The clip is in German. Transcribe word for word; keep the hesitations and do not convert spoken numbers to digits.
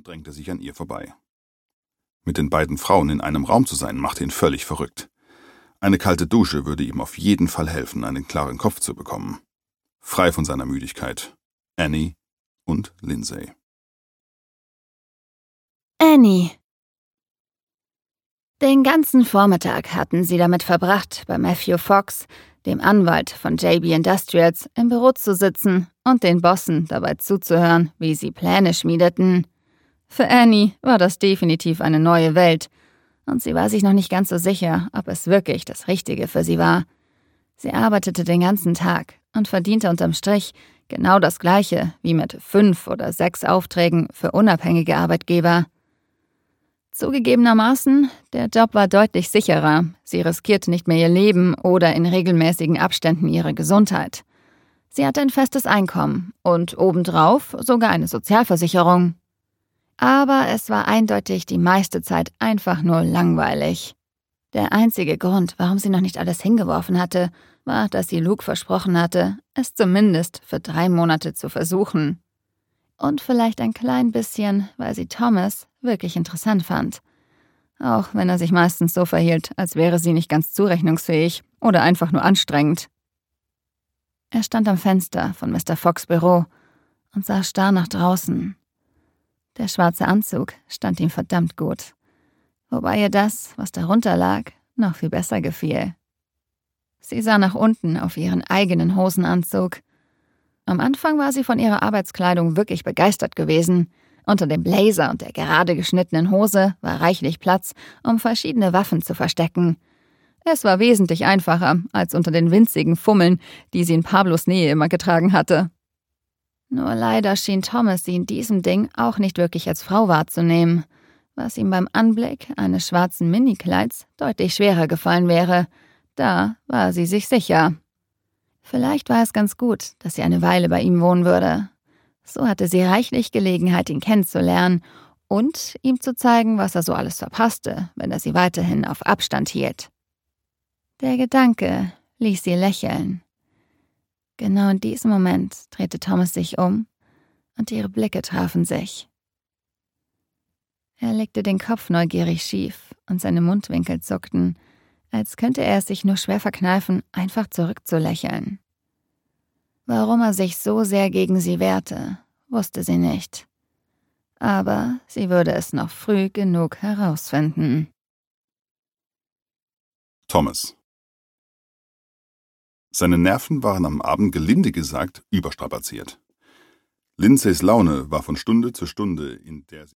und drängte sich an ihr vorbei. Mit den beiden Frauen in einem Raum zu sein, machte ihn völlig verrückt. Eine kalte Dusche würde ihm auf jeden Fall helfen, einen klaren Kopf zu bekommen. Frei von seiner Müdigkeit. Annie und Lindsay. Annie. Den ganzen Vormittag hatten sie damit verbracht, bei Matthew Fox, dem Anwalt von J B Industrials, im Büro zu sitzen und den Bossen dabei zuzuhören, wie sie Pläne schmiedeten. Für Annie war das definitiv eine neue Welt, und sie war sich noch nicht ganz so sicher, ob es wirklich das Richtige für sie war. Sie arbeitete den ganzen Tag und verdiente unterm Strich genau das Gleiche wie mit fünf oder sechs Aufträgen für unabhängige Arbeitgeber. Zugegebenermaßen, der Job war deutlich sicherer. Sie riskierte nicht mehr ihr Leben oder in regelmäßigen Abständen ihre Gesundheit. Sie hatte ein festes Einkommen und obendrauf sogar eine Sozialversicherung. Aber es war eindeutig die meiste Zeit einfach nur langweilig. Der einzige Grund, warum sie noch nicht alles hingeworfen hatte, war, dass sie Luke versprochen hatte, es zumindest für drei Monate zu versuchen. Und vielleicht ein klein bisschen, weil sie Thomas wirklich interessant fand. Auch wenn er sich meistens so verhielt, als wäre sie nicht ganz zurechnungsfähig oder einfach nur anstrengend. Er stand am Fenster von Mister Fox' Büro und sah starr nach draußen. Der schwarze Anzug stand ihm verdammt gut, wobei ihr das, was darunter lag, noch viel besser gefiel. Sie sah nach unten auf ihren eigenen Hosenanzug. Am Anfang war sie von ihrer Arbeitskleidung wirklich begeistert gewesen. Unter dem Blazer und der gerade geschnittenen Hose war reichlich Platz, um verschiedene Waffen zu verstecken. Es war wesentlich einfacher als unter den winzigen Fummeln, die sie in Pablos Nähe immer getragen hatte. Nur leider schien Thomas sie in diesem Ding auch nicht wirklich als Frau wahrzunehmen, was ihm beim Anblick eines schwarzen Minikleids deutlich schwerer gefallen wäre. Da war sie sich sicher. Vielleicht war es ganz gut, dass sie eine Weile bei ihm wohnen würde. So hatte sie reichlich Gelegenheit, ihn kennenzulernen und ihm zu zeigen, was er so alles verpasste, wenn er sie weiterhin auf Abstand hielt. Der Gedanke ließ sie lächeln. Genau in diesem Moment drehte Thomas sich um und ihre Blicke trafen sich. Er legte den Kopf neugierig schief und seine Mundwinkel zuckten, als könnte er es sich nur schwer verkneifen, einfach zurückzulächeln. Warum er sich so sehr gegen sie wehrte, wusste sie nicht. Aber sie würde es noch früh genug herausfinden. Thomas. Seine Nerven waren am Abend gelinde gesagt überstrapaziert. Lindsays Laune war von Stunde zu Stunde, in der sie